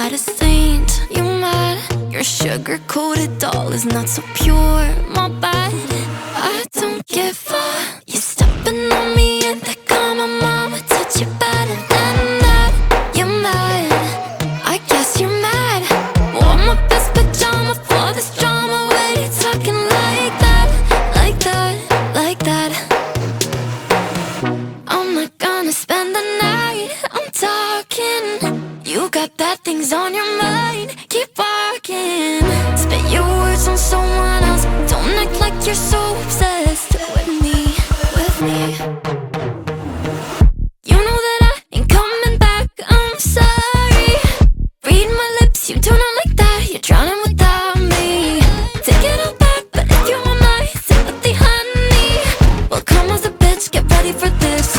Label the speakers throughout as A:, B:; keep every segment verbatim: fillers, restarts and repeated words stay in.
A: not a saint, you mad? Your sugar-coated doll is not so pure, my bad. I don't give a. You're stepping on me and they call my mama, touch you better than that. You're mad, I guess you're mad. Wore my best pajama for this drama. Why you talking like that, like that, like that? I'm not gonna spend the night, I'm talking. You got bad things on your mind, keep walking. Spit your words on someone else, don't act like you're so obsessed with me, with me. You know that I ain't coming back, I'm sorry. Read my lips, you do not like that, you're drowning without me. Take it all back, but if you want my sympathy, honey, well come as a bitch, get ready for this.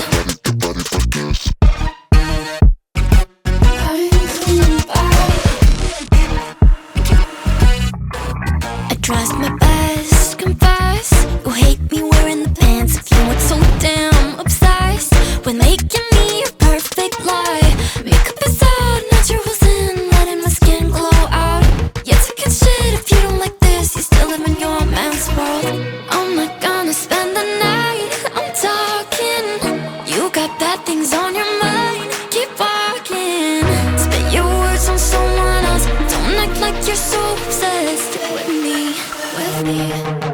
A: Trust my best, confess. You hate me wearing the pants if you weren't so damn obsessed with making me a perfect lie. Makeup is out, naturals in, letting my skin glow out. You took it shit if you don't like this, you still live in your man's world. I'm not gonna spend the night, I'm talking. You got bad things on your mind, keep walking. Spit your words on someone else, don't act like you're so obsessed with me, with me.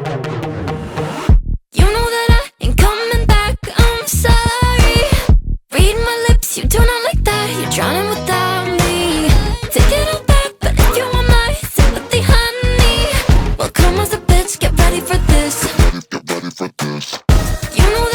A: You know that I ain't coming back, I'm sorry. Read my lips, you do not like that, you're drowning without me. Take it all back, but if you want my sympathy, honey, well come as a bitch, get ready for this.
B: Get ready for this.
A: You know